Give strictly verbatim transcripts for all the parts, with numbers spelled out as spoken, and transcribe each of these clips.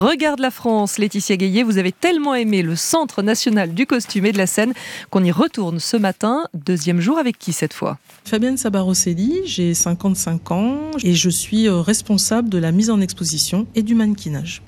Regarde la France, Laetitia Gaillet, vous avez tellement aimé le Centre national du costume et de la scène qu'on y retourne ce matin. Deuxième jour avec qui cette fois ? Fabienne Sabarosselli, j'ai cinquante-cinq ans et je suis responsable de la mise en exposition et du mannequinage.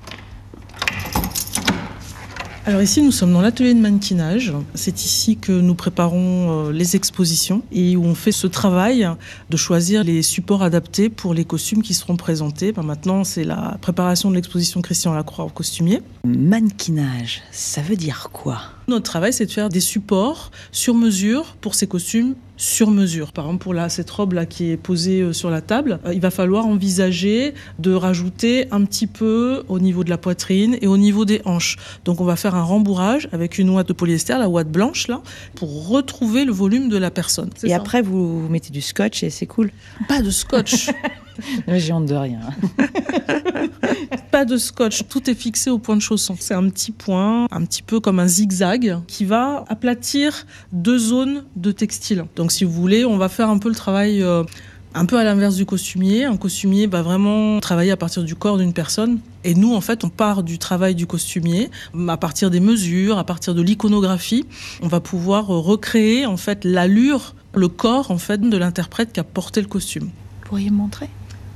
Alors ici, nous sommes dans l'atelier de mannequinage. C'est ici que nous préparons les expositions et où on fait ce travail de choisir les supports adaptés pour les costumes qui seront présentés. Ben maintenant, c'est la préparation de l'exposition Christian Lacroix au costumier. Mannequinage, ça veut dire quoi ? Notre travail, c'est de faire des supports sur mesure pour ces costumes sur mesure. Par exemple, pour la, cette robe-là qui est posée sur la table, il va falloir envisager de rajouter un petit peu au niveau de la poitrine et au niveau des hanches. Donc, on va faire un rembourrage avec une ouate de polyester, la ouate blanche, là, pour retrouver le volume de la personne. C'est et ça. Après, vous, vous mettez du scotch et c'est cool. Pas de scotch. J'ai honte de rien. Pas de scotch, tout est fixé au point de chausson. C'est un petit point, un petit peu comme un zigzag, qui va aplatir deux zones de textile. Donc si vous voulez, on va faire un peu le travail euh, un peu à l'inverse du costumier. Un costumier va vraiment travailler à partir du corps d'une personne. Et nous, en fait, on part du travail du costumier, à partir des mesures, à partir de l'iconographie. On va pouvoir recréer en fait l'allure, le corps en fait de l'interprète qui a porté le costume. Vous pourriez me montrer ?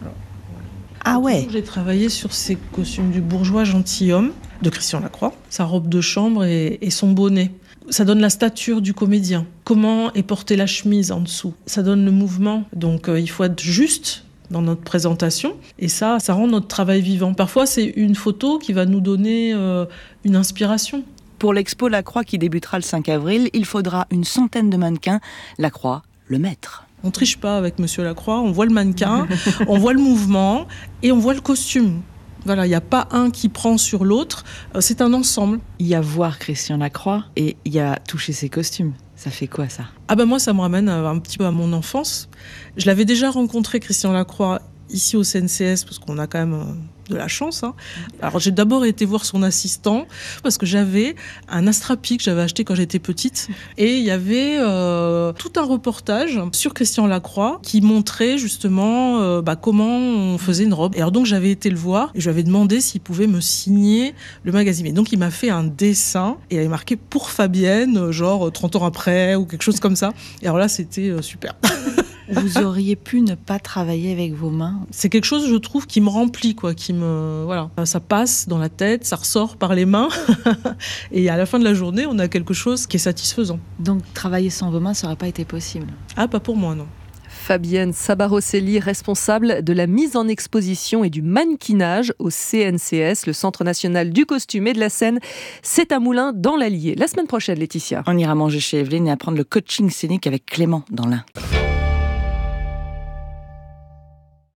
Ah ouais. J'ai travaillé sur ces costumes du bourgeois gentilhomme de Christian Lacroix, sa robe de chambre et, et son bonnet. Ça donne la stature du comédien. Comment est portée la chemise en dessous ? Ça donne le mouvement. Donc euh, il faut être juste dans notre présentation. Et ça, ça rend notre travail vivant. Parfois, c'est une photo qui va nous donner euh, une inspiration. Pour l'expo Lacroix qui débutera le cinq avril, il faudra une centaine de mannequins. Lacroix, le maître. On triche pas avec Monsieur Lacroix, on voit le mannequin, on voit le mouvement et on voit le costume. Voilà, il n'y a pas un qui prend sur l'autre, c'est un ensemble. Il y a voir Christian Lacroix et il y a toucher ses costumes. Ça fait quoi ça ? Ah ben moi ça me ramène un petit peu à mon enfance. Je l'avais déjà rencontré Christian Lacroix ici au C N C S parce qu'on a quand même de la chance. Hein. Alors j'ai d'abord été voir son assistant parce que j'avais un astrapi que j'avais acheté quand j'étais petite et il y avait euh, tout un reportage sur Christian Lacroix qui montrait justement euh, bah, comment on faisait une robe. Et alors donc j'avais été le voir et je lui avais demandé s'il pouvait me signer le magazine. Et donc il m'a fait un dessin et il avait marqué pour Fabienne, genre trente ans après ou quelque chose comme ça. Et alors là c'était euh, super. Vous auriez pu ne pas travailler avec vos mains. C'est quelque chose, je trouve, qui me remplit, quoi, qui me, voilà, ça passe dans la tête, ça ressort par les mains, et à la fin de la journée, on a quelque chose qui est satisfaisant. Donc, travailler sans vos mains, ça n'aurait pas été possible ? Ah, pas pour moi, non. Fabienne Sabarosselli, responsable de la mise en exposition et du mannequinage au C N C S, le Centre national du costume et de la scène. C'est à Moulins dans l'Allier. La semaine prochaine, Laetitia. On ira manger chez Evelyne et apprendre le coaching scénique avec Clément dans l'Ain.